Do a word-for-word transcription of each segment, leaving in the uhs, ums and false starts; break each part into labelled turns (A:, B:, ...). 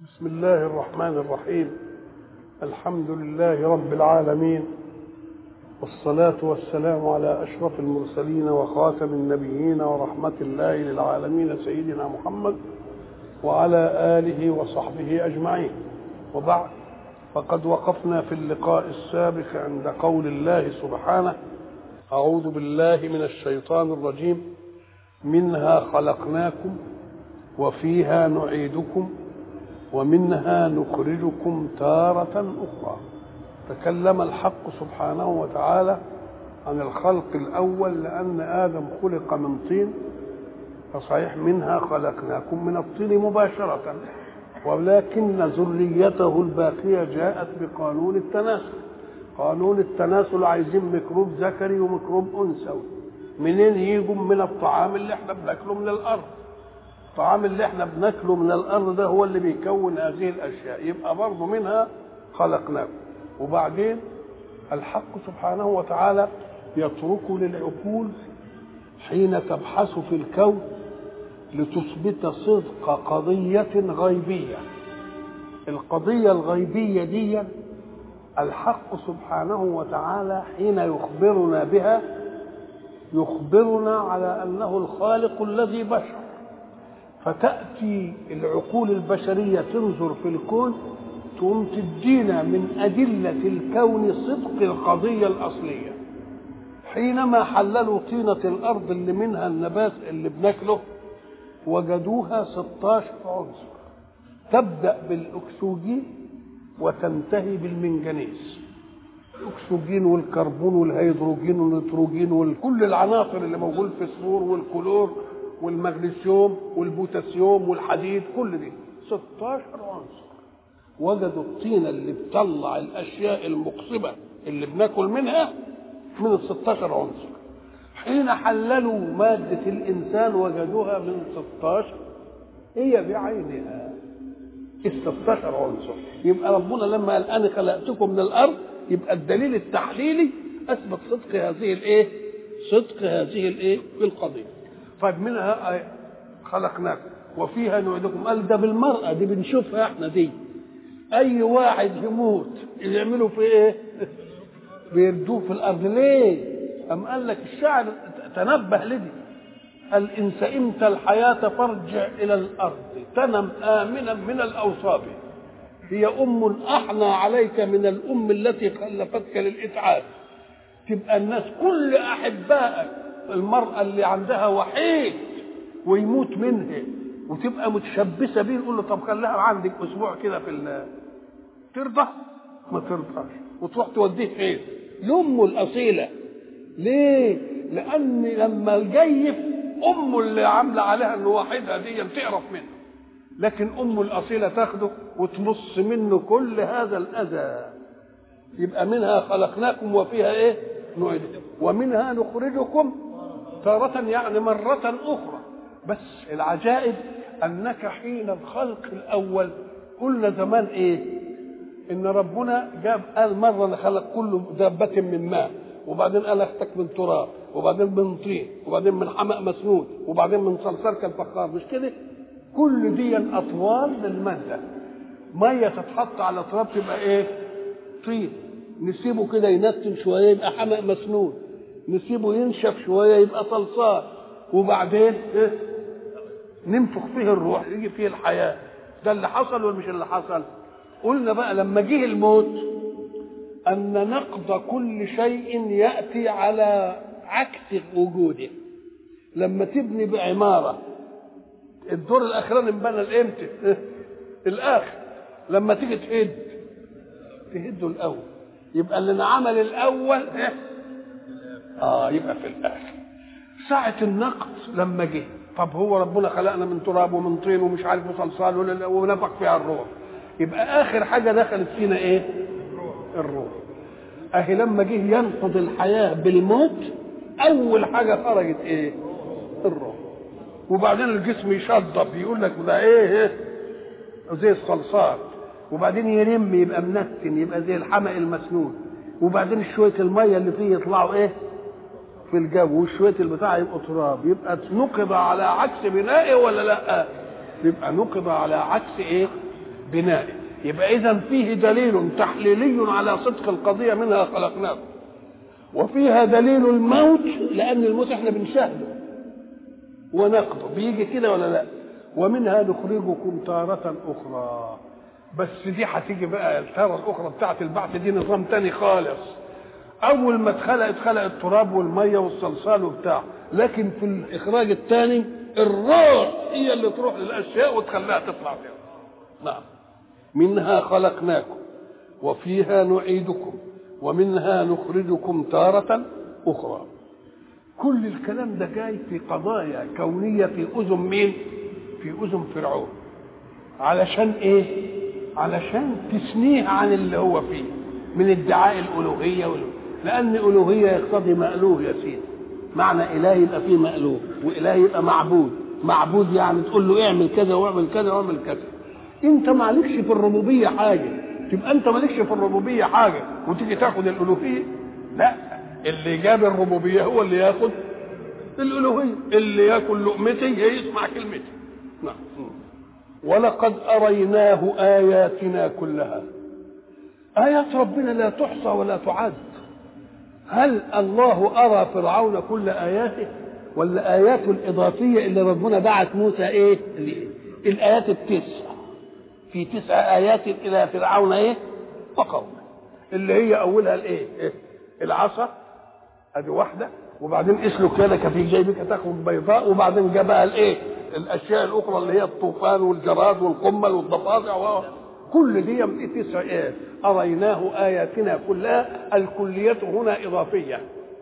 A: بسم الله الرحمن الرحيم. الحمد لله رب العالمين، والصلاة والسلام على أشرف المرسلين وخاتم النبيين ورحمة الله للعالمين سيدنا محمد وعلى آله وصحبه أجمعين. وبعد، فقد وقفنا في اللقاء السابق عند قول الله سبحانه: أعوذ بالله من الشيطان الرجيم، منها خلقناكم وفيها نعيدكم ومنها نخرجكم تارة أخرى. تكلم الحق سبحانه وتعالى عن الخلق الأول، لأن آدم خلق من طين، فصحيح منها خلقناكم من الطين مباشرة، ولكن ذريته الباقية جاءت بقانون التناسل. قانون التناسل عايزين ميكروب ذكري وميكروب أنثوي. منين يجوا؟ من الطعام اللي احنا بناكله من الأرض. الطعام اللي احنا بناكله من الارض ده هو اللي بيكون هذه الاشياء، يبقى برضه منها خلقناكم. وبعدين الحق سبحانه وتعالى يترك للعقول حين تبحث في الكون لتثبت صدق قضية غيبية. القضية الغيبية دي الحق سبحانه وتعالى حين يخبرنا بها يخبرنا على أنه الخالق الذي بشر، فتأتي العقول البشرية تنظر في الكون تقوم تدينا من أدلة الكون صدق القضية الأصلية. حينما حللوا طينة الأرض اللي منها النبات اللي بناكله وجدوها ستاشر عنصر، تبدأ بالأكسجين وتنتهي بالمنجنيز. الأكسجين والكربون والهيدروجين والنيتروجين وكل العناصر اللي موجود في الفسفور والكلور والمغنيسيوم والبوتاسيوم والحديد، كل دي ستاشر عنصر. وجدوا الطينة اللي بتطلع الأشياء المقصبة اللي بناكل منها من الستاشر عنصر. حين حللوا مادة الإنسان وجدوها من ستاشر، هي بعينها الستاشر عنصر. يبقى ربنا لما قال أنا خلقتكم من الأرض، يبقى الدليل التحليلي أثبت صدق هذه الإيه؟ صدق هذه الإيه؟ القضية. طيب منها خلقناكم وفيها نعيدكم. قال ده بالمرأة دي بنشوفها احنا دي. اي واحد يموت يعملوا في ايه؟ بيردوه في الارض. ليه؟ ام قال لك الشاعر تنبه لدي: قال ان سئمت الحياة فارجع الى الارض تنم امنا من الاوصاب، هي ام احنى عليك من الام التي خلفتك للاتعاب. تبقى الناس كل احبائك المرأة اللي عندها وحيد ويموت منها وتبقى متشبثة بيه، نقول له طب خليها عندك أسبوع كده في ال ترضى؟ ما ترضاش، وتروح توديه فين؟ لأمه الأصيلة. ليه؟ لأن لما الجيف أمه اللي عاملة عليها إنه وحيدها دي تقرف منه، لكن أمه الأصيلة تاخده وتمص منه كل هذا الأذى. يبقى منها خلقناكم وفيها إيه؟ نعيدكم ومنها نخرجكم تارة، يعني مرة أخرى. بس العجائب أنك حين الخلق الأول قلنا زمان إيه؟ إن ربنا جاب قال مرة خلق كل دابة من ماء، وبعدين قال اختك من تراب، وبعدين من طين، وبعدين من حمأ مسنون، وبعدين من صلصال كالفخار. مش كده؟ كل دي أطوال للمادة. مية تتحط على تراب تبقى إيه؟ طين. نسيبه كده ينتن شوية يبقى حمأ مسنون، نسيبه ينشف شويه يبقى صلصال، وبعدين إيه؟ ننفخ فيه الروح يجي فيه الحياه. ده اللي حصل ولا مش اللي حصل؟ قلنا بقى لما جه الموت ان نقض كل شيء ياتي على عكس وجوده. لما تبني بعماره الدور الاخراني انبنى الامتى؟ إيه؟ الاخر. لما تيجي تهد تهده الاول، يبقى اللي انعمل الاول إيه؟ اه يبقى في الاخر. ساعة النقد لما جه، طب هو ربنا خلقنا من تراب ومن طين ومش عارف صلصال ونفخ فيها الروح، يبقى اخر حاجة دخلت فينا ايه؟ الروح. اهي لما جه ينقض الحياة بالموت اول حاجة خرجت ايه؟ الروح. وبعدين الجسم يشضب يقول لك ده ايه؟ ايه؟ زي الصلصال، وبعدين يرم يبقى منتن يبقى زي الحمأ المسنون، وبعدين شوية المية اللي فيه يطلعوا ايه؟ في الجو، وشويه البتاع يبقوا تراب. يبقى نقض على عكس بنائه ولا لا؟ يبقى نقض على عكس ايه؟ بنائي. يبقى إذن فيه دليل تحليلي على صدق القضية منها خلقناكم، وفيها دليل الموت لأن الموت احنا بنشاهده ونقضه بيجي كده ولا لا، ومنها نخرجكم تارة أخرى. بس دي هتيجي بقى التارة الأخرى بتاعت البعث دي نظام تاني خالص. أول ما اتخلقت خلق التراب والمية والصلصال وبتاع، لكن في الإخراج الثاني الروح هي اللي تروح للأشياء وتخليها تطلع فيها. نعم. منها خلقناكم وفيها نعيدكم ومنها نخرجكم تارة أخرى. كل الكلام ده جاي في قضايا كونية في أذن مين؟ في أذن فرعون. علشان إيه؟ علشان تثنيه عن اللي هو فيه من ادعاء الألوهية والو... لأن ألوهية يقتضي مألوه يا سيدي. معنى إله يبقى فيه مألوه، وإله يبقى معبود. معبود يعني تقول له اعمل كذا واعمل كذا واعمل كذا. أنت مالكش في الربوبية حاجة، تبقى أنت مالكش في الربوبية حاجة وتيجي تاخد الألوهية؟ لا، اللي جاب الربوبية هو اللي ياخد الألوهية. اللي ياكل لقمتي يسمع كلمتي. نعم. ولقد أريناه آياتنا كلها. آيات ربنا لا تحصى ولا تعد. هل الله أرى فرعون كل آياته ولا آياته الإضافية اللي ربنا بعت موسى إيه؟ الآيات التسع، في تسع آيات إلى فرعون إيه؟ وقومه، اللي هي أولها الإيه؟ إيه؟ العصا أدي واحدة، وبعدين اسلك يدك في جيبك تخرج بيضاء، وبعدين جاء بقى الإيه؟ الأشياء الأخرى اللي هي الطوفان والجراد والقمل والضفادع، كل دي من تسع آيات. أريناه آياتنا كلها. الكلية هنا إضافية.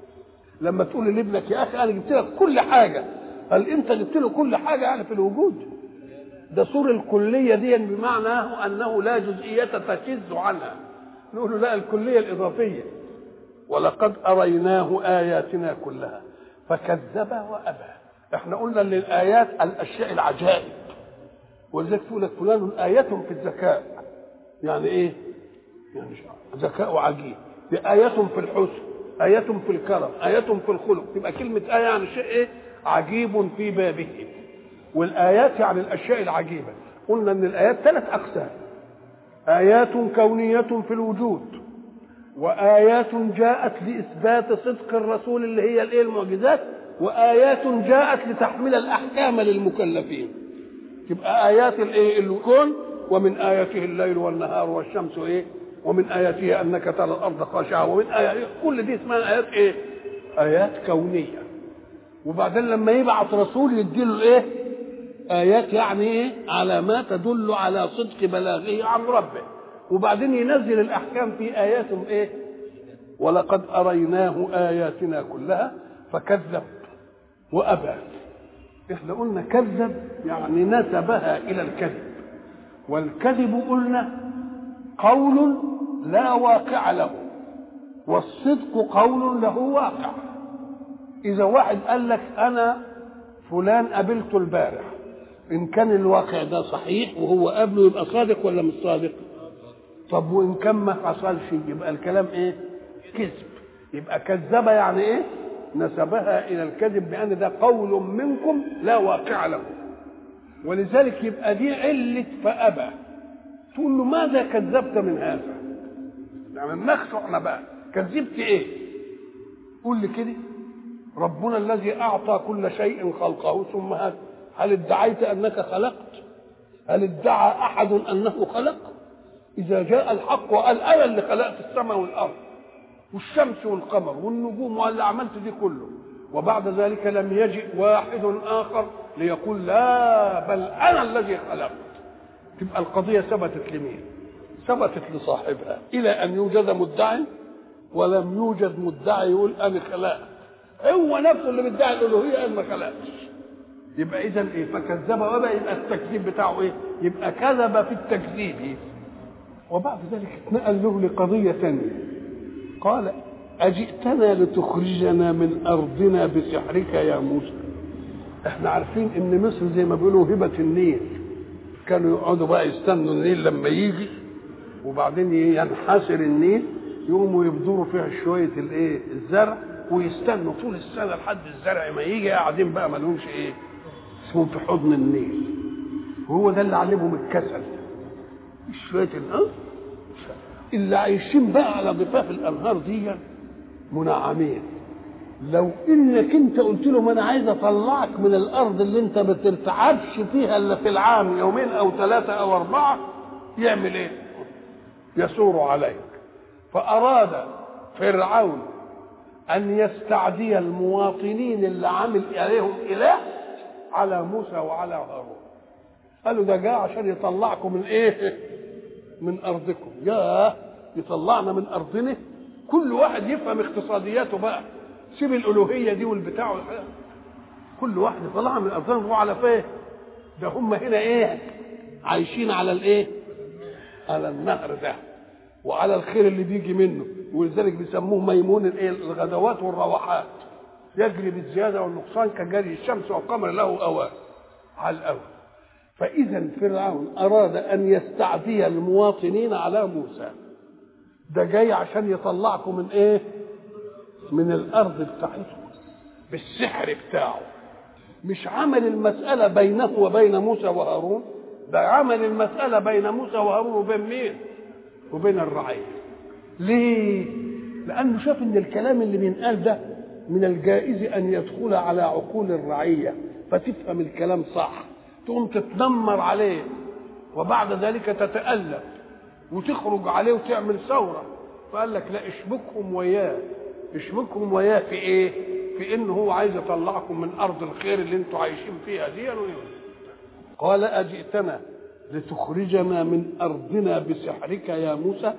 A: لما تقول لابنك يا أخي أنا جبت لك كل حاجة، هل أنت جبت له كل حاجة يعني في الوجود؟ ده صور الكلية دي بمعنى أنه لا جزئية تشذ عنها. نقول له لا، الكلية الإضافية. ولقد أريناه آياتنا كلها فكذب وأبى. احنا قلنا ان الآيات الأشياء العجائب، ولذلك تقول لك فلان آية في الذكاء. يعني إيه؟ يعني ذكاء عجيب. آية في الحسن، آية في الكرم، آية في الخلق. تبقى كلمة آية يعني شيء إيه؟ عجيب في بابه. والآيات يعني الأشياء العجيبة. قلنا ان الآيات ثلاث أقسام: آيات كونية في الوجود، وآيات جاءت لإثبات صدق الرسول اللي هي الإيه؟ المعجزات، وآيات جاءت لتحمل الأحكام للمكلفين. تبقى آيات الإيه؟ الكون. ومن آياته الليل والنهار والشمس إيه؟ ومن آياته أنك ترى الأرض خاشعة. ومن آياته كل دي اسمها آيات إيه؟ آيات كونية. وبعدين لما يبعث رسول يديله إيه؟ آيات يعني إيه؟ علامات تدل على صدق بلاغه عن ربه. وبعدين ينزل الأحكام في آيات إيه؟ ولقد أريناه آياتنا كلها فكذب وأبى. إحنا قلنا كذب يعني نسبها إلى الكذب، والكذب قلنا قول لا واقع له، والصدق قول له واقع. إذا واحد قال لك أنا فلان قابلته البارح، إن كان الواقع ده صحيح وهو قابله يبقى صادق ولا مش صادق؟ طب وإن كان ما حصلش يبقى الكلام إيه؟ كذب. يبقى كذب يعني إيه؟ نسبها إلى الكذب بأن ده قول منكم لا واقع له. ولذلك يبقى دي علة فأبى. تقول له ماذا كذبت من هذا؟ يعني نخشعنا بقى، كذبت إيه؟ قول لي كده. ربنا الذي أعطى كل شيء خلقه ثم هذا، هل ادعيت أنك خلقت؟ هل ادعى أحد أنه خلق؟ إذا جاء الحق وقال أنا اللي خلقت السماء والأرض والشمس والقمر والنجوم واللي عملت دي كله، وبعد ذلك لم يجئ واحد آخر ليقول لا بل أنا الذي خلقت، تبقى القضية ثبتت لمين؟ ثبتت لصاحبها، إلى أن يوجد مدعي ولم يوجد مدعي يقول أنا خلقت. هو نفسه اللي بيدعي الألوهية قال ما خلقتش. يبقى إذا إيه؟ فكذب وبقى يبقى التكذيب بتاعه إيه؟ يبقى كذب في التكذيب. وبعد ذلك اتنقل له لقضية ثانية، قال أجئتنا لتخرجنا من أرضنا بسحرك يا موسى. احنا عارفين ان مصر زي ما بيقولوا هبة النيل، كانوا يقعدوا بقى يستنوا النيل لما يجي وبعدين ينحسر النيل يقوموا يبذروا فيها شوية الايه الزرع ويستنوا طول السنة لحد الزرع ما يجي، قاعدين بقى ما لهمش ايه اسمهم في حضن النيل. وهو ده اللي علمهم الكسل. شويه الانهار اللي عايشين بقى على ضفاف الانهار دي منعمين. لو انك انت قلت له ما انا عايز اطلعك من الارض اللي انت ما بترتعبش فيها الا في العام يومين او ثلاثه او اربعه، يعمل ايه؟ يثور عليك. فاراد فرعون ان يستعدي المواطنين اللي عامل عليهم اله على موسى وعلى هارون. قالوا ده جاء عشان يطلعكم من ايه؟ من ارضكم. ياه، يطلعنا من ارضنا. كل واحد يفهم اقتصادياته بقى، سيب الالوهيه دي والبتاع والحاجة. كل واحد يطلعنا من ارضنا نروح على فين؟ ده هم هنا ايه؟ عايشين على الايه؟ على النهر ده وعلى الخير اللي بيجي منه، ولذلك بيسموه ميمون الايه؟ الغدوات والروحات، يجري بالزياده والنقصان كجري الشمس والقمر له اوان على الاول. فاذا فرعون اراد ان يستعدي المواطنين على موسى. ده جاي عشان يطلعكم من ايه؟ من الارض بتاعتكم بالسحر بتاعه. مش عمل المساله بينه وبين موسى وهارون، ده عمل المساله بين موسى وهارون وبين مين؟ وبين الرعيه. ليه؟ لانه شاف ان الكلام اللي بينقال ده من الجائز ان يدخل على عقول الرعيه فتفهم الكلام صح، تقوم تتنمر عليه وبعد ذلك تتألف وتخرج عليه وتعمل ثوره. فقال لك لا، اشبكهم وياه. اشبكهم وياه في ايه؟ في انه هو عايز يطلعكم من ارض الخير اللي انتوا عايشين فيها دي. قال اجئتنا لتخرجنا من ارضنا بسحرك يا موسى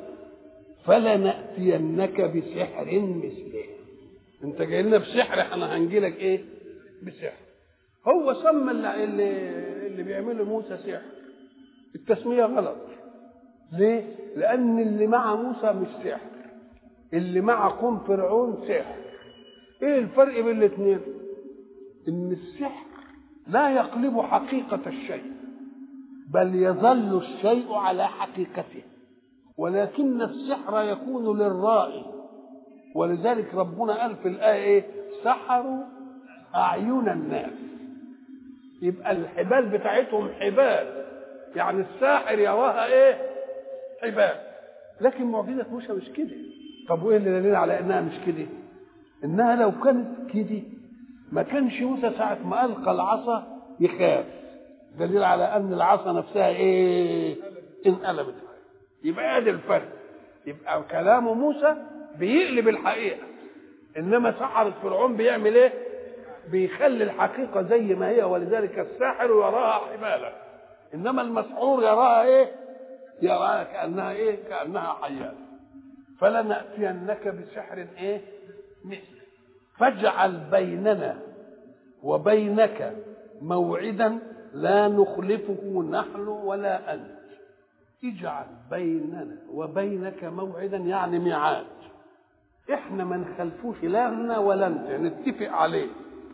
A: فلنأتينك بسحر مثله. انت جاي لنا بسحر، احنا هنجي لك ايه؟ بسحر. هو سمى اللي, اللي بيعمله موسى سحر. التسميه غلط. ليه؟ لان اللي مع موسى مش سحر، اللي مع قوم فرعون سحر. ايه الفرق بين الاثنين؟ ان السحر لا يقلب حقيقه الشيء بل يظل الشيء على حقيقته، ولكن السحر يكون للرائي. ولذلك ربنا قال في الآية ايه؟ سحروا أعين الناس. يبقى الحبال بتاعتهم حبال، يعني الساحر يراها ايه؟ حبال. لكن معجزة موسى مش كده. طب وايه اللي دليل على انها مش كده؟ انها لو كانت كده ما كانش موسى ساعة ما ألقى العصا يخاف. دليل على ان العصا نفسها ايه؟ انقلبت. يبقى ادي الفرق. يبقى كلام موسى بيقلب الحقيقه، انما سحرة فرعون بيعمل ايه؟ بيخلي الحقيقه زي ما هي. ولذلك الساحر يراها حبالا، انما المسحور يراها ايه؟ يراها كانها ايه؟ كانها حياه. فلنأتينك بسحر ايه؟ مثله فاجعل بيننا وبينك موعدا لا نخلفه نحن ولا انت. اجعل بيننا وبينك موعدا يعني ميعاد، احنا ما نخلفوش لا لنا ولا انت، نتفق عليه.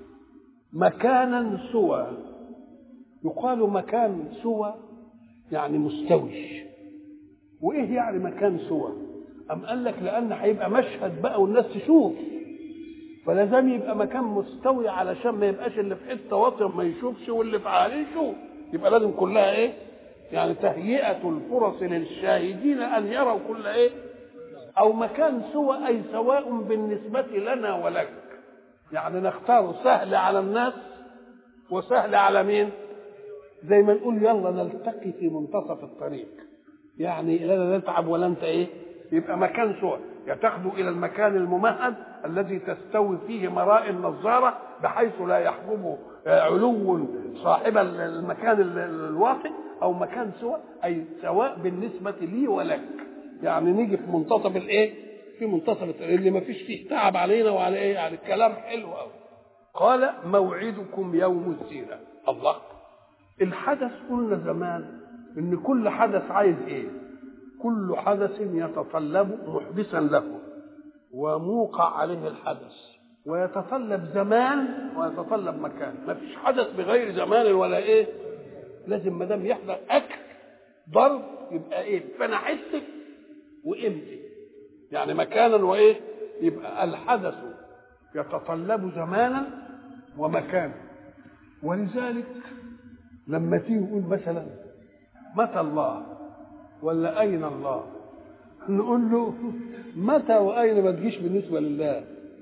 A: مكانا سوى، يقال مكان سوى يعني مستوي. وايه يعني مكان سوى؟ ام قال لك لان هيبقى مشهد بقى والناس تشوف، فلازم يبقى مكان مستوي علشان ما يبقاش اللي في حته واطيه ما يشوفش واللي في عالي يشوف. يبقى لازم كلها ايه؟ يعني تهيئة الفرص للشاهدين أن يروا كل إيه؟ أو مكان سوى، أي سواء بالنسبة لنا ولك. يعني نختار سهل على الناس وسهل على مين؟ زي ما نقول يلا نلتقي في منتصف الطريق، يعني لا نتعب ولا أنت إيه؟ يبقى مكان سوى. يتاخذوا إلى المكان الممهد الذي تستوي فيه مرائي النظارة بحيث لا يحجبه علو صاحب المكان الواطئ، أو مكان سواء أي سواء بالنسبة لي ولك. يعني نيجي في منتصف الإيه؟ في منتصف اللي ما فيش فيه تعب علينا وعلى إيه؟ يعني الكلام حلو أوي. قال موعدكم يوم الزينة. الله، الحدث قلنا زمان إن كل حدث عايز إيه؟ كل حدث يتطلب محدثا له وموقع عليه الحدث، ويتطلب زمان ويتطلب مكان. ما فيش حدث بغير زمان ولا إيه؟ لازم ما دام يحضر اكل ضرب يبقى ايه؟ فانا حسك وامتى، يعني مكانا وايه؟ يبقى الحدث يتطلب زمانا ومكانا. ولذلك لما تيجي نقول مثلا متى الله، ولا أين الله؟ نقول له متى وأين ما تجيش بالنسبة لله،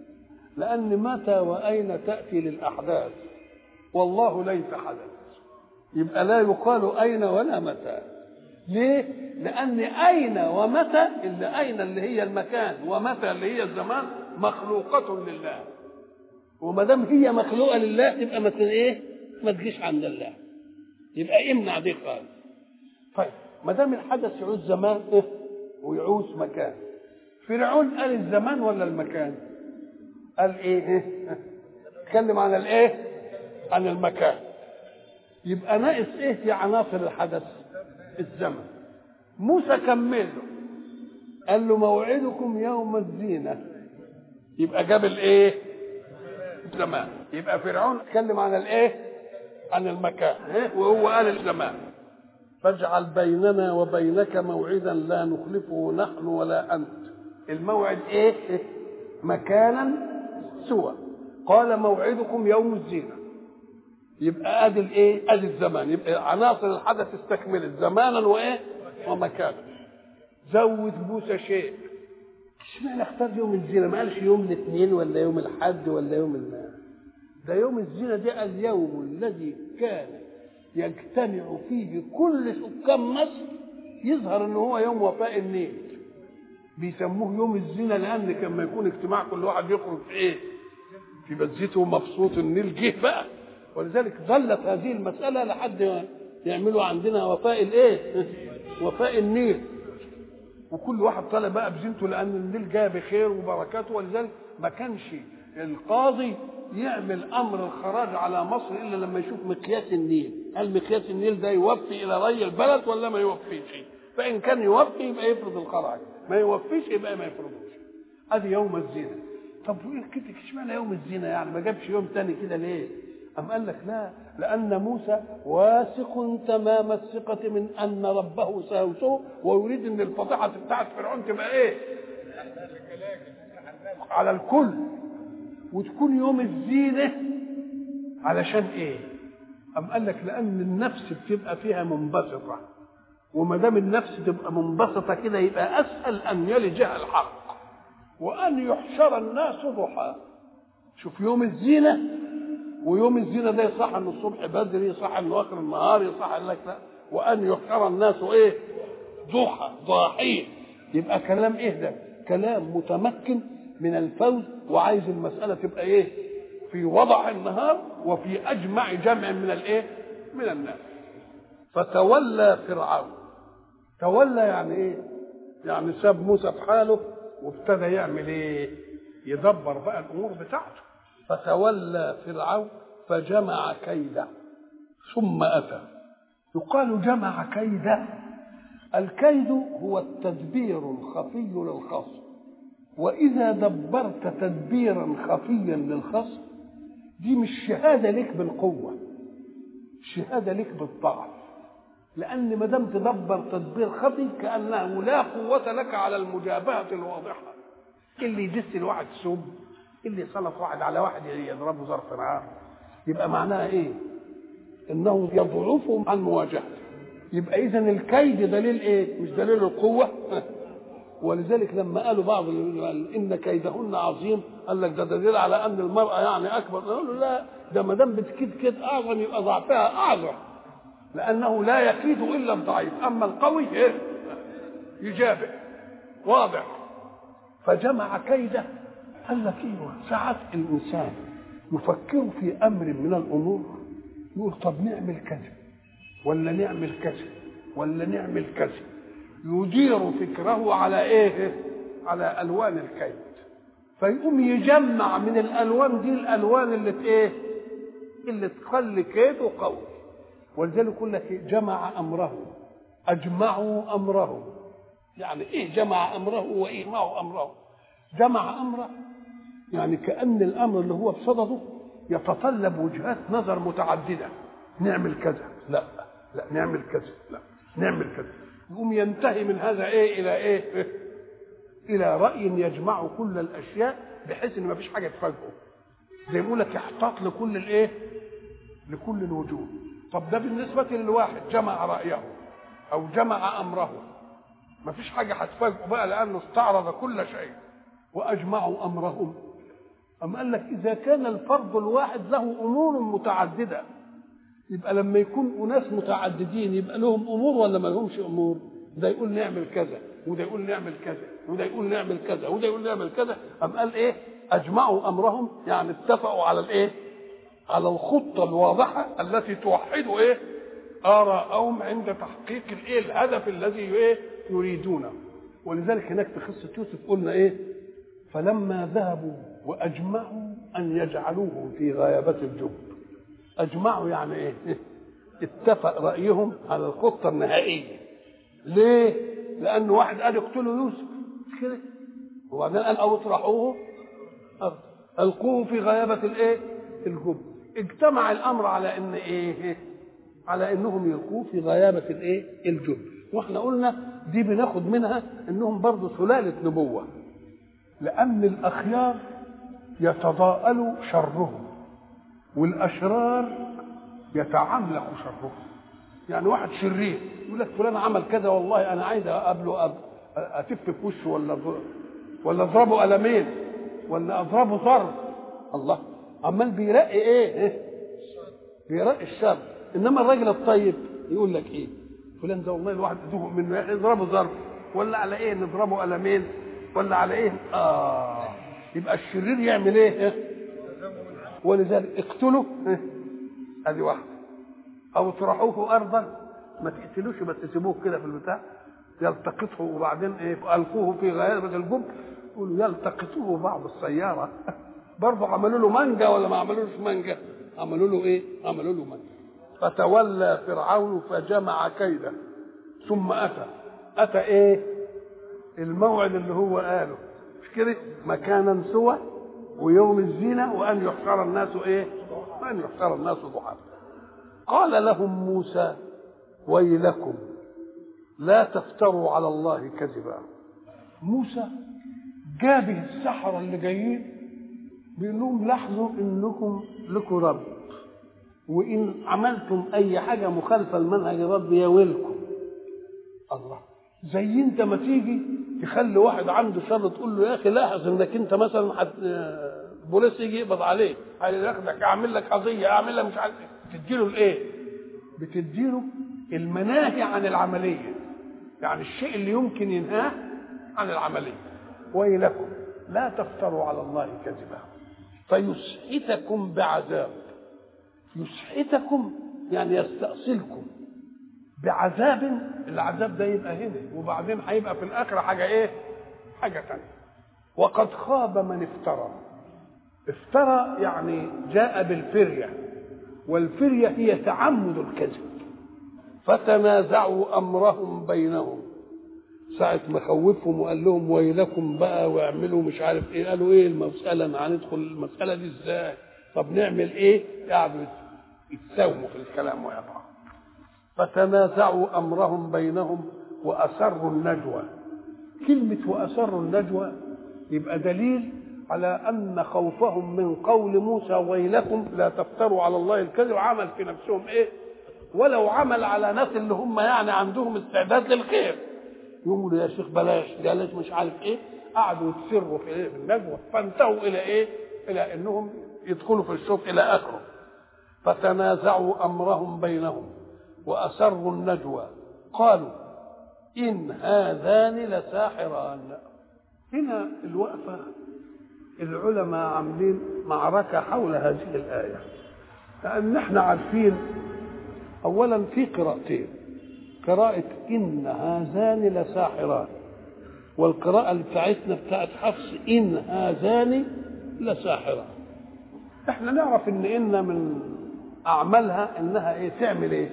A: لأن متى وأين تأتي للأحداث والله ليس حدث، يبقى لا يقال أين ولا متى. ليه؟ لأن أين ومتى اللي أين اللي هي المكان ومتى اللي هي الزمان مخلوقة لله، وما دام هي مخلوقة لله تبقى ما إيه؟ ما تجيش عند الله، يبقى امنع دي خالص. طيب ما دام الحدث يعوز زمان إيه؟ ويعوز مكان، فرعون قال الزمان ولا المكان؟ قال ايه؟ اتكلم عن الايه؟ عن المكان. يبقى ناقص ايه في عناصر الحدث؟ الزمن. موسى كمله قال له موعدكم يوم الزينة، يبقى جاب الايه؟ الزمان. يبقى فرعون اتكلم عن الايه؟ عن المكان، وهو قال الزمان. فاجعل بيننا وبينك موعدا لا نخلفه نحن ولا انت. الموعد ايه؟ مكانا سوى. قال موعدكم يوم الزينة، يبقى ادي الايه؟ ادي الزمان. يبقى عناصر الحدث استكملت زمانا وايه؟ ومكانا. زود موسى شيء، اشمعنى اختار يوم الزينة؟ ما قالش يوم الاثنين ولا يوم الاحد ولا يوم ال... ده يوم الزينة ده اليوم الذي كان يجتمع فيه كل سكان مصر، يظهر ان هو يوم وفاء النيل، بيسموه يوم الزينة لان كما يكون اجتماع كل واحد يخرج في ايه؟ في بزيته مبسوط، النيل جه بقى. ولذلك ظلت هذه المسألة لحد يعملوا عندنا وفاء الايه؟ وفاء النيل، وكل واحد طالع بقى بزينته لان النيل جاء بخير وبركاته. ولذلك ما كانش القاضي يعمل امر الخراج على مصر الا لما يشوف مقياس النيل، هل مقياس النيل ده يوفي الى ري البلد ولا ما يوفيش؟ فان كان يوفي يبقى يفرض الخراج، ما يوفيش يبقى ما يفرضوش. ادي يوم الزينه. طب وايه كده اشمعنى يوم الزينه يعني؟ ما جابش يوم تاني كده ليه؟ أم قال لك لا، لأن موسى واثق تمام الثقة من أن ربه سينصره، ويريد أن الفضيحة بتاعت فرعون تبقى إيه؟ على الكل، وتكون يوم الزينة علشان إيه؟ أم قال لك لأن النفس بتبقى فيها منبسطة، وما دام النفس تبقى منبسطة كده يبقى أسهل أن يلجها الحق، وأن يحشر الناس ضحى. شوف يوم الزينة، ويوم الزينة ده يصح انه الصبح بدري، يصح انه اخر النهار، يصح قال لك لا، وان يحشر الناس ايه؟ ضحى، ضاحين. يبقى كلام ايه ده؟ كلام متمكن من الفوز، وعايز المسألة تبقى ايه؟ في وضع النهار وفي اجمع جمع من الايه؟ من الناس. فتولى فرعون. تولى يعني ايه؟ يعني ساب موسى في حاله وابتدى يعمل ايه؟ يدبر بقى الامور بتاعته. فتولى فرعون فجمع كيده ثم أتى. يقال جمع كيده، الكيد هو التدبير الخفي للخصم، وإذا دبرت تدبيرا خفيا للخصم دي مش شهادة لك بالقوة، شهادة لك بالضعف، لأن ما دام تدبر تدبير خفي كأنه لا قوة لك على المجابهة الواضحة. اللي يدس الواحد سب، اللي يصلف واحد على واحد يضربه ظرف نار، يبقى معناها ايه؟ انه يضعفهم عن مواجهته. يبقى اذا الكيد دليل ايه؟ مش دليل القوه. ولذلك لما قالوا بعض ان كيدهن عظيم، قال لك ده دليل على ان المراه يعني اكبر. قالوا لا، ده ما دام بتكيد كيد اعظم يبقى ضعفها اعظم، لانه لا يكيد الا الضعيف، اما القوي ايه؟ يجابه واضح. فجمع كيده. قال لك ايوه، ساعات الانسان يفكر في امر من الامور يقول طب نعمل كذا ولا نعمل كذا ولا نعمل كذا، يدير فكره على ايه؟ على الوان الكيد، فيقوم يجمع من الالوان دي الالوان اللي ايه؟ اللي تخلي كيده قوي. ولذلك يقول لك جمع امره، اجمعوا امره. يعني ايه جمع امره واجمعوا امره؟ جمع امره يعني كأن الأمر اللي هو بصدده يتطلب وجهات نظر متعددة، نعمل كذا، لا لا نعمل كذا، لا نعمل كذا، يقوم ينتهي من هذا إيه إلى إيه؟ إلى رأي يجمع كل الأشياء بحيث إن ما فيش حاجة تفاجئه، زي ما يقول لك يحتاط لكل الإيه؟ لكل الوجوه. طب ده بالنسبة للواحد جمع رأيه أو جمع أمره. ما فيش حاجه هتفاجئوا بقى لانه استعرض كل شيء. واجمعوا امرهم، اما قال لك اذا كان الفرد الواحد له امور متعدده، يبقى لما يكون اناس متعددين يبقى لهم امور ولا ما لهمش امور؟ ده يقول نعمل كذا وده يقول نعمل كذا وده يقول نعمل كذا وده يقول نعمل كذا. أم قال ايه؟ اجمعوا امرهم، يعني اتفقوا على الايه؟ على الخطه الواضحه التي توحد ايه؟ آراءهم عند تحقيق الايه؟ الهدف الذي ايه؟ يريدونه. ولذلك هناك في قصه يوسف قلنا ايه؟ فلما ذهبوا واجمعوا ان يجعلوه في غيابه الجب. اجمعوا يعني ايه؟ اتفق رايهم على الخطه النهائيه. ليه؟ لان واحد قال اقتلوا يوسف مش كده؟ وبعدين قال او اطرحوه القوه في غيابه الايه؟ الجب. اجتمع الامر على ان ايه؟ على انهم يلقوه في غيابه الايه؟ الجب. واحنا قلنا دي بناخد منها انهم برضه سلاله نبوه، لان الاخيار يتضاءل شرهم والاشرار يتعملق شرهم. يعني واحد شرير يقول لك فلان عمل كذا والله انا عايز اقابله اتف في وشه ولا ولا اضربه قلمين ولا اضربه ضرب. الله عمال بيرقي ايه؟ بيرقي الشر. انما الراجل الطيب يقول لك ايه؟ فلان ده والله الواحد يدوه منه يضربه ضرب ولا على ايه؟ نضربه قلمين ولا على ايه؟ اه يبقى الشرير يعمل ايه؟ ولذلك اقتلوا ادي واحده او اطرحوه ارضا، ما تقتلوش بس تسيبوه كده في البتاع يلتقطه وبعدين ايه؟ القوه في غيابه الجب. يقولوا يلتقطوه بعض السياره. برضه عملوا له منجا ولا ما عملوش منجا؟ عملوا له ايه؟ عملوا له منجا. فتولى فرعون فجمع كيده ثم اتى اتى ايه؟ الموعد اللي هو قاله مش كده؟ مكانا سوى ويوم الزينه وان يحشر الناس ايه؟ وان يحشر الناس ضحى. قال لهم موسى ويلكم لا تفتروا على الله كذبا. موسى جابه السحرة اللي جايين بيقول لهم لاحظوا انكم لكم رب، وان عملتم اي حاجه مخالفه لمنهج الرب يا ويلكم. الله، زي انت ما تيجي تخلي واحد عنده شر تقول له يا اخي لاحظ انك انت مثلا حت... بوليس يجي يقبض عليك هياخدك اعمل لك قضيه اعمل لك مش عارف بتديله الايه؟ بتديله المناهي عن العمليه، يعني الشيء اللي يمكن ينهاه عن العمليه. ويلكم لا تفتروا على الله كذبا فيسحتكم بعذاب. يسحتكم يعني يستأصلكم بعذاب. العذاب ده يبقى هنا وبعدين هيبقى في الاخره حاجه ايه؟ حاجه ثانيه. وقد خاب من افترى. افترى يعني جاء بالفريه، والفريه هي تعمد الكذب. فتنازعوا امرهم بينهم. ساعة ما خوفهم وقال لهم ويلكم بقى واعملوا مش عارف ايه، قالوا ايه المسألة؟ هندخل المسألة دي ازاي؟ طب نعمل ايه؟ قعدوا يتساوموا في الكلام ويضعوا. فتنازعوا امرهم بينهم واسروا النجوى. كلمة واسروا النجوى يبقى دليل على ان خوفهم من قول موسى ويلكم لا تفتروا على الله الكذب عمل في نفسهم ايه؟ ولو عمل على ناس اللي هم يعني عندهم استعداد للخير يقولوا يا شيخ بلاش بلاش مش عارف ايه. قعدوا يتسروا في ايه؟ في النجوى. فانتهوا الى ايه؟ الى انهم يدخلوا في الشوط الى اخره. فتنازعوا امرهم بينهم واسروا النجوى قالوا ان هذان لساحران. هنا الوقفه العلماء عاملين معركه حول هذه الايه، لان احنا عارفين اولا في قراءتين، قراءة إن هذان لساحران، والقراءة بتاعتنا بتاعت حفص إن هذان لساحران. احنا نعرف ان إن من أعمالها إنها إيه؟ تعمل إيه؟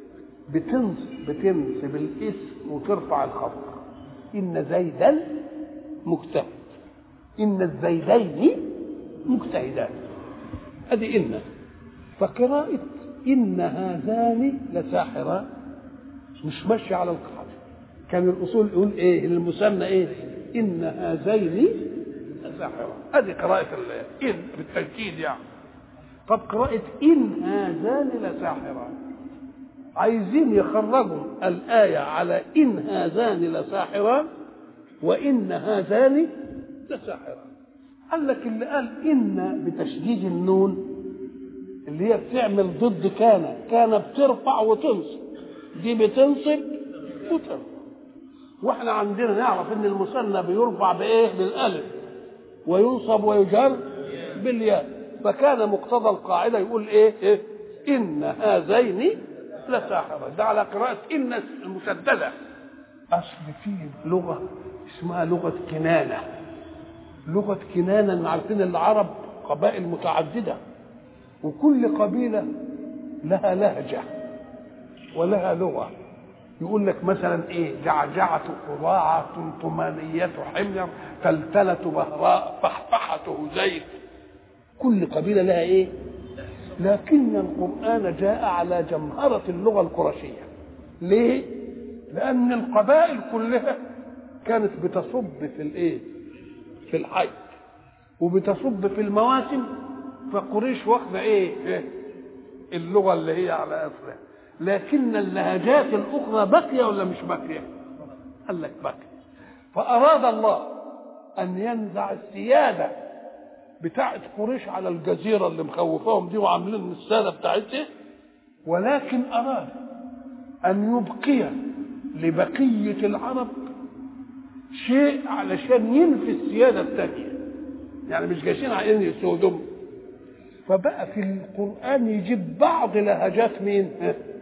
A: بتنصب بتنصب الاسم وترفع الخبر. إن زيدا مجتهد، إن الزيدين مجتهدان. هذه إن. فقراءة إن هذان لساحران مش ماشي على القاعده. كان الاصول يقول ايه؟ المثنى ايه؟ ان هذين لساحران. ادي قراءه ان بالتاكيد يعني. طب قراءه ان هذان لساحران عايزين يخرجوا الآية على إن هذان لساحران وإن هذان لساحران. قال لك اللي قال إن بتشديد النون اللي هي بتعمل ضد كان، كان بترفع وتنصب، دي بتنصب وترفع. واحنا عندنا نعرف ان المثنى بيرفع بايه؟ بالالف، وينصب ويجر بالياء. فكان مقتضى القاعده يقول ايه؟ إيه؟ ان هذين لساحران. ده على قراءه ان المسدده. اصل في لغه اسمها لغه كنانه. لغه كنانه عارفين العرب قبائل متعدده، وكل قبيله لها لهجه ولها لغه. يقول لك مثلا ايه؟ جعجعه قراعه طمانيه حمير تلتله بهراء فحفحه زيت. كل قبيله لها ايه؟ لكن القرآن جاء على جمهرة اللغة القرشية. ليه؟ لأن القبائل كلها كانت بتصب في الايه؟ في الحج، وبتصب في المواسم. فقريش واخده ايه؟ إيه؟ اللغة اللي هي على أصلها. لكن اللهجات الأخرى باقية ولا مش باقية؟ قال لك باقية. فأراد الله أن ينزع السيادة بتاعت قريش على الجزيرة اللي مخوفاهم دي وعاملين السادة بتاعتها، ولكن أراد أن يبقي لبقية العرب شيء علشان ينفي السيادة الثانية. يعني مش جايين عايزين يسودهم. فبقى في القرآن يجيب بعض لهجات مين؟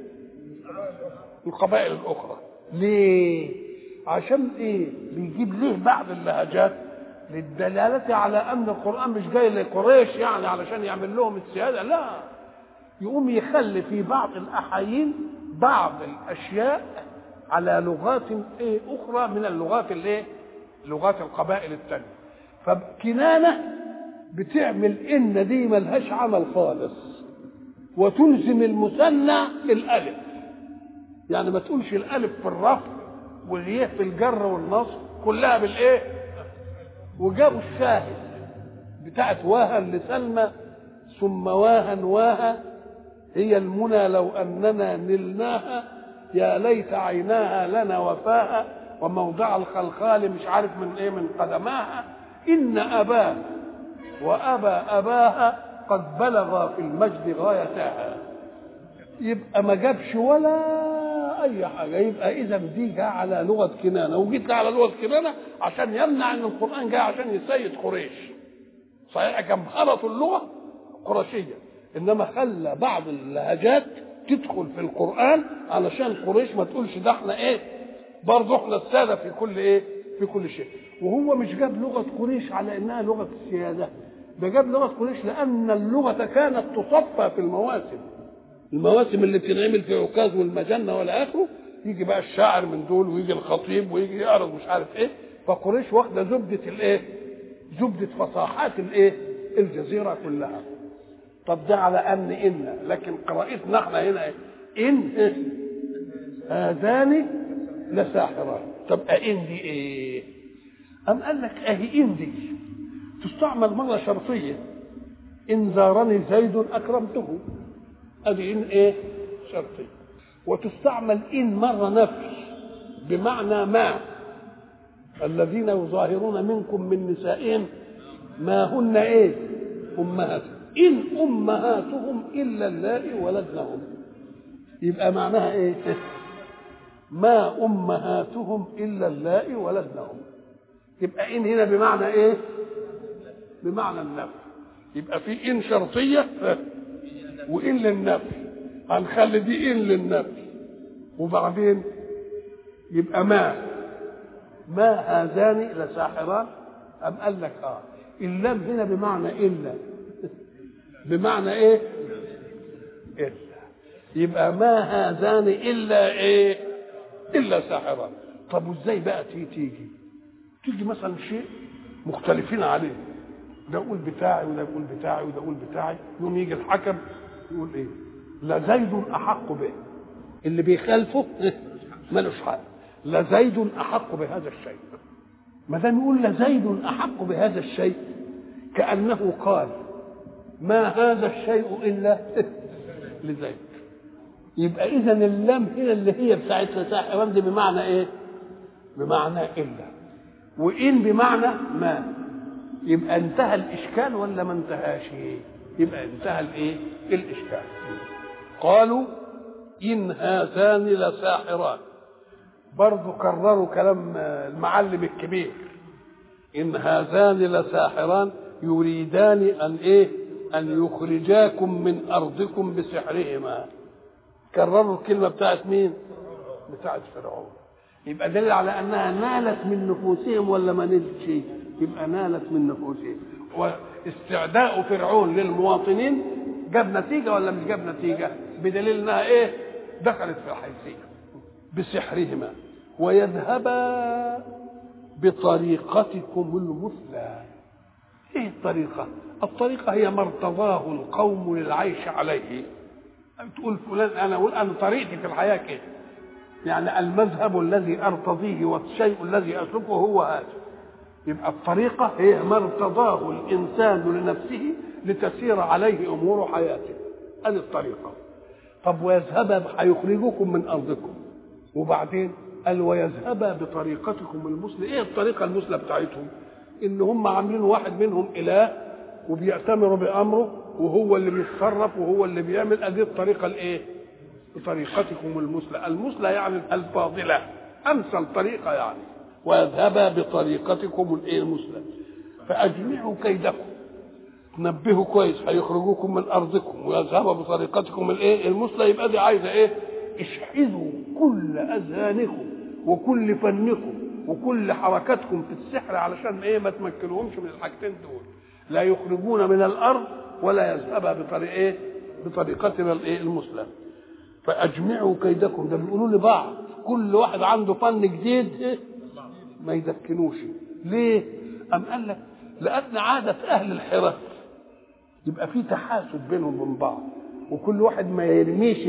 A: القبائل الأخرى. ليه؟ عشان إيه؟ بيجيب ليه بعض اللهجات؟ للدلالة على أن القرآن مش جاي لقريش يعني علشان يعمل لهم السيادة، لا، يقوم يخلي في بعض الأحايين بعض الأشياء على لغات إيه أخرى من اللغات الإيه؟ لغات القبائل الثانية. فكنانة بتعمل إن دي ملهاش عمل خالص، وتلزم المثنى الألف. يعني ما تقولش الألف في الرفع والياء في الجر والنصب، كلها بالإيه؟ وجابوا الشاهد بتاعت واها لسلمى ثم واها واها هي المنى لو أننا نلناها يا ليت عيناها لنا وفاها وموضع الخلخال مش عارف من ايه من قدماها إن أباه وأبا أباها قد بلغ في المجد غايتها. يبقى ما جابش ولا أي حاجة. يبقى إذا دي جاء على لغة كنانة، وجيت على لغة كنانة عشان يمنع أن القرآن جاء عشان يسيد قريش. صحيح جمهرة اللغة قرشية، إنما خلى بعض اللهجات تدخل في القرآن علشان قريش ما تقولش ده احنا إيه؟ برضه احنا السادة في كل إيه؟ في كل شيء. وهو مش جاب لغة قريش على إنها لغة السيادة، ده جاب لغة قريش لأن اللغة كانت تصفى في المواسم. المواسم اللي بتنعمل في عكاظ والمجنة ولا آخره، يجي بقى الشاعر من دول ويجي الخطيب ويجي يعرض مش عارف إيه. فقريش واخدة زبدة الإيه؟ زبدة فصاحات الإيه؟ الجزيرة كلها. طب ده على أن إن، لكن قراءتنا احنا هنا إيه؟ إن هذان لساحران. طب إن دي إيه؟ أم قال لك أهي إن دي تستعمل مرة شرطية، إن زارني زيد أكرمته، أدي إن إيه؟ شرطية. وتستعمل إن مرة نفي بمعنى ما، الذين يظاهرون منكم من نسائهم ما هن إيه؟ أمهاتهم، إن أمهاتهم إلا اللائي ولدنهم. يبقى معناها إيه؟ ما أمهاتهم إلا اللائي ولدنهم. يبقى إن هنا بمعنى إيه؟ بمعنى النفي. يبقى في إن شرطية وإن للنفي، هنخلي دي إن للنفي. وبعدين يبقى ما ما هذان لساحران. أم قال لك آه اللام هنا بمعنى إلا، بمعنى إيه؟ إلا. يبقى ما هذان إلا إيه؟ إلا ساحران. طب وإزاي بقى تيجي تيجي تيجي مثلا شيء مختلفين عليه، ده يقول بتاعي وده يقول بتاعي وده يقول بتاعي، يوم يجي الحكم يقول ايه؟ لا زيد احق به. اللي بيخالفه ملوش حق. لا زيد احق بهذا الشيء. ما دام يقول لا زيد احق بهذا الشيء كانه قال ما هذا الشيء الا لزيد. يبقى اذا اللام هنا اللي هي بتاعت ساحران دي بمعنى ايه؟ بمعنى الا، وان بمعنى ما. يبقى انتهى الاشكال ولا ما انتهاش؟ يبقى انتهى الايه؟ الاشكال. قالوا ان هذان لساحران، برضو كرروا كلام المعلم الكبير، ان هذان لساحران يريدان ان ايه؟ ان يخرجاكم من ارضكم بسحرهما. كرروا الكلمه بتاعت مين؟ بتاعت فرعون. يبقى دليل على انها نالت من نفوسهم ولا ما نالتش؟ يبقى نالت من نفوسهم. واستعداء فرعون للمواطنين جاب نتيجه ولا مش جاب نتيجه؟ بدليل انها ايه؟ دخلت في الحيثيه بسحرهما ويذهبا بطريقتكم المثلى. ايه الطريقه؟ الطريقه هي ما ارتضاه القوم للعيش عليه. تقول فلان انا اقول انا طريقتي في الحياه كده، يعني المذهب الذي ارتضيه والشيء الذي اسلكه هو هذا. يبقى الطريقه هي ما ارتضاه الانسان لنفسه لتسير عليه امور حياته. هذه الطريقه. طب ويذهب هيخرجوكم من ارضكم، وبعدين قال ويذهب بطريقتكم المثلى. ايه الطريقه المثلى بتاعتهم؟ ان هم عاملين واحد منهم اله وبيأتمروا بامره وهو اللي بيتصرف وهو اللي بيعمل. ادي الطريقه الايه؟ بطريقتكم المثلى. المثلى يعني الفاضله، امثل طريقه يعني. ويذهب بطريقتكم الايه؟ المثلى. فاجمعوا كيدكم، نبهوا كويس، هيخرجوكم من ارضكم ويذهب بطريقتكم الايه؟ المثلى. يبقى دي عايزه ايه؟ اشحذوا كل اذهانكم وكل فنكم وكل حركاتكم في السحر علشان ايه؟ ما تمكنوهمش من الحاجتين دول، لا يخرجون من الارض ولا يذهب بطريقه ايه؟ بطريقتنا الايه؟ المثلى. فاجمعوا كيدكم. ده بيقولوا لبعض كل واحد عنده فن جديد إيه؟ ما يدكنوش. ليه؟ ام قال لك لان عاده اهل الحرف يبقى في تحاسد بينهم وبين بعض، وكل واحد ما يرميش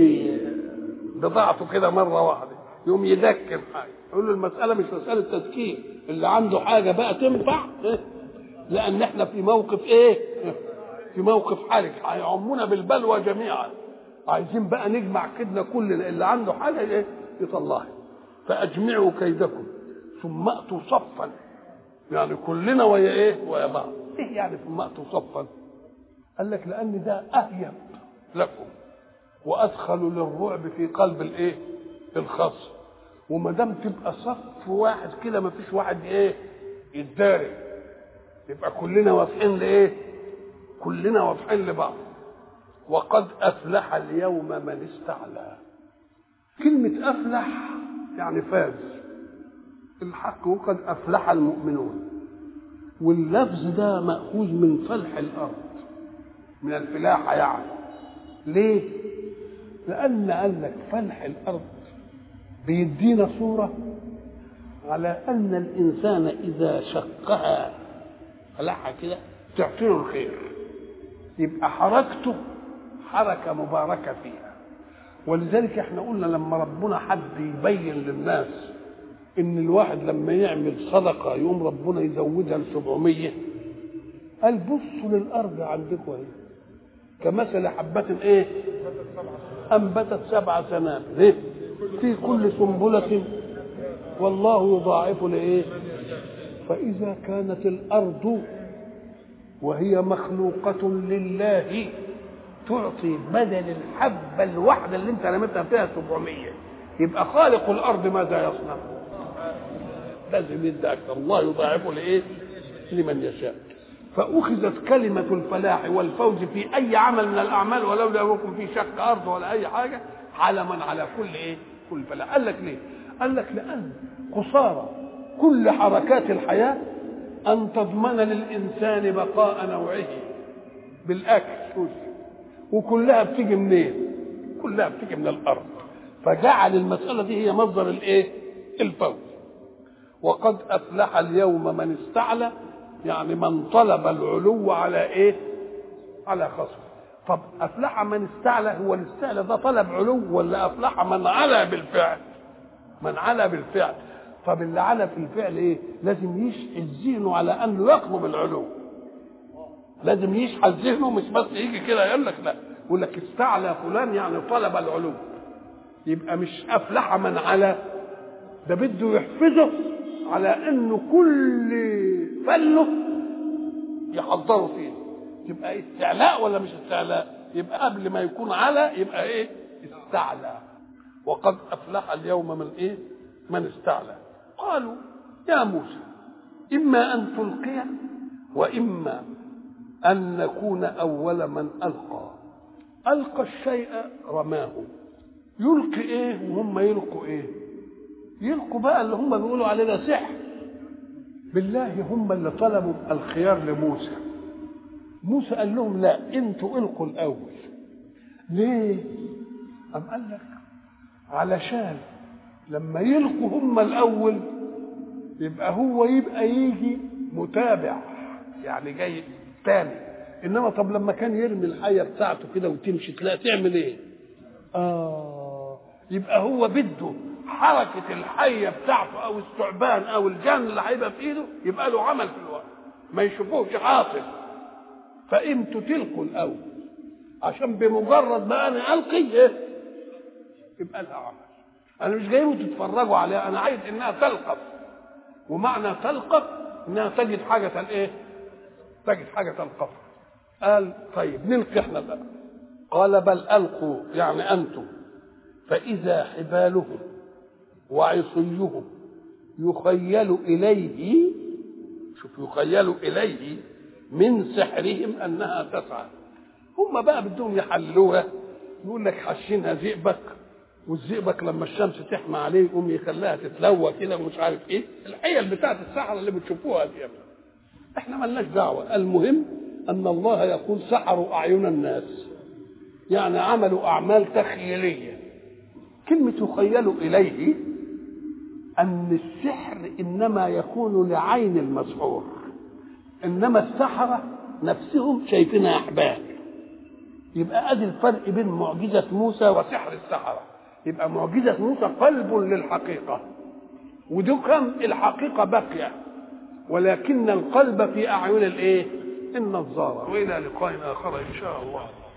A: بضاعته كده مره واحده، يقوم يدكن حاجه. يقول له المساله مش مساله تذكير، اللي عنده حاجه بقى تنفع إيه؟ لان احنا في موقف ايه؟ في موقف حرج هيعمونا بالبلوى جميعا. عايزين بقى نجمع كدنا كل اللي عنده حاجه ايه؟ يطلعها. فاجمعوا كيدكم ثم اتوا صفا، يعني كلنا ويا ايه؟ ويا بعض. ايه يعني ثم اتوا صفا؟ قال لك لان ده اهيب لكم وادخل للرعب في قلب الايه؟ الخصم. وما دام تبقى صف واحد كده ما فيش واحد ايه؟ يتداري، يبقى كلنا واقفين لايه؟ كلنا واقفين لبعض. وقد افلح اليوم من استعلى. كلمه افلح يعني فاز. الحق وقد افلح المؤمنون، واللفظ ده ماخوذ من فلح الارض، من الفلاحه يعني. ليه؟ لان قال لك فلح الارض بيدينا صوره على ان الانسان اذا شقها فلحها كده تعطيه الخير، يبقى حركته حركه مباركه فيها. ولذلك احنا قلنا لما ربنا حد يبين للناس ان الواحد لما يعمل صدقه يقوم ربنا يزودها ل سبعمية، قال بصوا للارض عندكم اهي كمثل حبه ايه؟ انبتت سبع سنابل ايه؟ في كل سنبله والله يضاعف لايه؟ فاذا كانت الارض وهي مخلوقه لله تعطي بدل الحبه الواحده اللي انت رميتها فيها سبعمية، يبقى خالق الارض ماذا يصنع؟ لازم يدي اكثر. الله يضاعفه لايه؟ لمن يشاء. فاخذت كلمه الفلاح والفوز في اي عمل من الاعمال ولو لم يكن في شق ارض ولا اي حاجه علما على كل ايه؟ كل فلاح. قال لك ليه؟ قال لك لان قصارى كل حركات الحياه ان تضمن للانسان بقاء نوعه بالاكل، وكلها بتيجي منين؟ كلها بتيجي من الارض. فجعل المساله دي هي مصدر الايه؟ الفوز. وقد افلح اليوم من استعلى، يعني من طلب العلو على ايه؟ على خصم. طب افلح من استعلى، هو الاستعلى ده طلب علو ولا افلح من علا بالفعل؟ من علا بالفعل. طب اللي علا في الفعل ايه؟ لازم يشحذ ذهنه على انه يطلب العلو، لازم يشحذ ذهنه، مش بس يجي كده يقول لك لا، يقول لك استعلى فلان يعني طلب العلو. يبقى مش افلح من على ده، بده يحفزه على انه كل فله يحضروا فيه. يبقى استعلاء ولا مش استعلاء؟ يبقى قبل ما يكون على يبقى ايه؟ استعلى. وقد افلح اليوم من ايه؟ من استعلى. قالوا يا موسى اما ان تلقي واما ان نكون اول من القى. القى الشيء رماه، يلقي ايه وهم يلقوا ايه؟ يلقوا بقى اللي هم بيقولوا عليه ده سحر. بالله هم اللي طلبوا الخيار لموسى. موسى قال لهم لا، انتوا القوا الاول. ليه؟ أم قال لك علشان لما يلقوا هم الاول يبقى هو يبقى يجي متابع، يعني جاي تاني. انما طب لما كان يرمي الحيه بتاعته كده وتمشي تلاقي تعمل ايه؟ اه يبقى هو بده حركه الحيه بتاعته او الثعبان او الجان اللي هيبقى في ايده يبقى له عمل في الوقت، ما يشوفوش عاطل. فامتوا تلقوا الاول عشان بمجرد ما انا القي ايه؟ يبقى لها عمل. انا مش جايين تتفرجوا عليها، انا عايز انها تلقف. ومعنى تلقف انها تجد حاجه الايه؟ تجد حاجه تلقف. قال طيب نلقي احنا بقى. قال بل القوا يعني انتم. فاذا حبالهم وعصيهم يخيل اليه، شوف يخيل اليه من سحرهم انها تسعى. هم بقى بدهم يحلوها، يقول لك حشينها زئبق، والزئبق لما الشمس تحمى عليه يقوم يخليها تتلوى كده ومش عارف ايه، الحيل بتاعت السحره اللي بتشوفوها دي. احنا مالناش دعوه، المهم ان الله يقول سحروا اعين الناس، يعني عملوا اعمال تخيليه. كلمه يخيل اليه ان السحر انما يكون لعين المسحور، انما السحره نفسهم شايفينها احبال. يبقى ادي الفرق بين معجزه موسى وسحر السحره. يبقى معجزه موسى قلب للحقيقه، ودكم الحقيقه باقيه، ولكن القلب في اعين الايه؟ النظاره. والى لقاء اخر ان شاء الله.